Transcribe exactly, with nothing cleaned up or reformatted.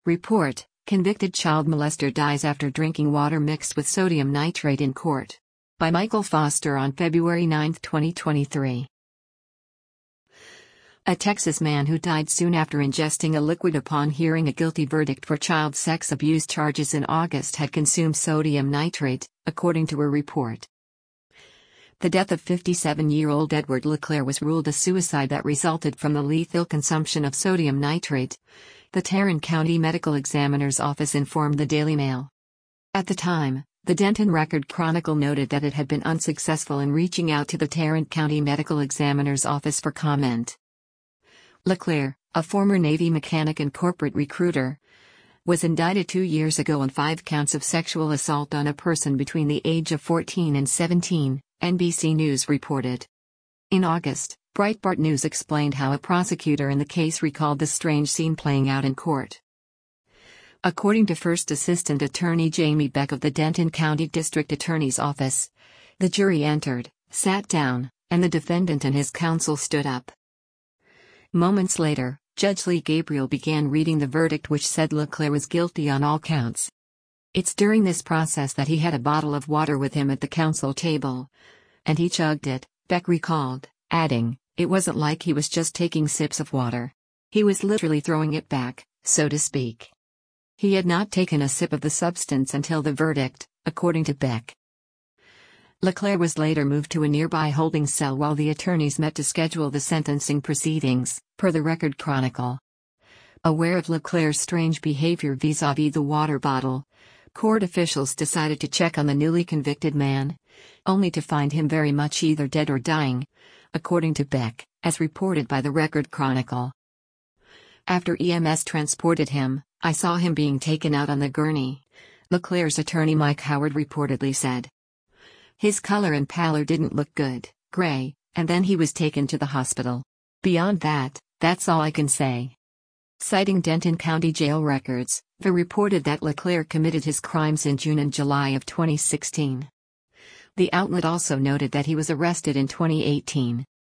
Report: Convicted child molester dies after drinking water mixed with sodium nitrate in court. By Michael Foster on February ninth, twenty twenty-three. A Texas man who died soon after ingesting a liquid upon hearing a guilty verdict for child sex abuse charges in August had consumed sodium nitrate, according to a report. The death of fifty-seven-year-old Edward LeClaire was ruled a suicide that resulted from the lethal consumption of sodium nitrate, the Tarrant County Medical Examiner's Office informed the Daily Mail. At the time, the Denton Record-Chronicle noted that it had been unsuccessful in reaching out to the Tarrant County Medical Examiner's Office for comment. LeClaire, a former Navy mechanic and corporate recruiter, was indicted two years ago on five counts of sexual assault on a person between the age of fourteen and seventeen, N B C News reported. In August, Breitbart News explained how a prosecutor in the case recalled the strange scene playing out in court. According to First Assistant Attorney Jamie Beck of the Denton County District Attorney's Office, the jury entered, sat down, and the defendant and his counsel stood up. Moments later, Judge Lee Gabriel began reading the verdict, which said LeClaire was guilty on all counts. It's during this process that he had a bottle of water with him at the counsel table. And he chugged it, Beck recalled, adding, it wasn't like he was just taking sips of water. He was literally throwing it back, so to speak. He had not taken a sip of the substance until the verdict, according to Beck. LeClaire was later moved to a nearby holding cell while the attorneys met to schedule the sentencing proceedings, per the Record-Chronicle. Aware of LeClaire's strange behavior vis-à-vis the water bottle, court officials decided to check on the newly convicted man, only to find him very much either dead or dying, according to Beck, as reported by the Record-Chronicle. After E M S transported him, I saw him being taken out on the gurney, LeClaire's attorney Mike Howard reportedly said. His color and pallor didn't look good, gray, and then he was taken to the hospital. Beyond that, that's all I can say. Citing Denton County Jail records, the reported that LeClaire committed his crimes in June and July of twenty sixteen. The outlet also noted that he was arrested in twenty eighteen.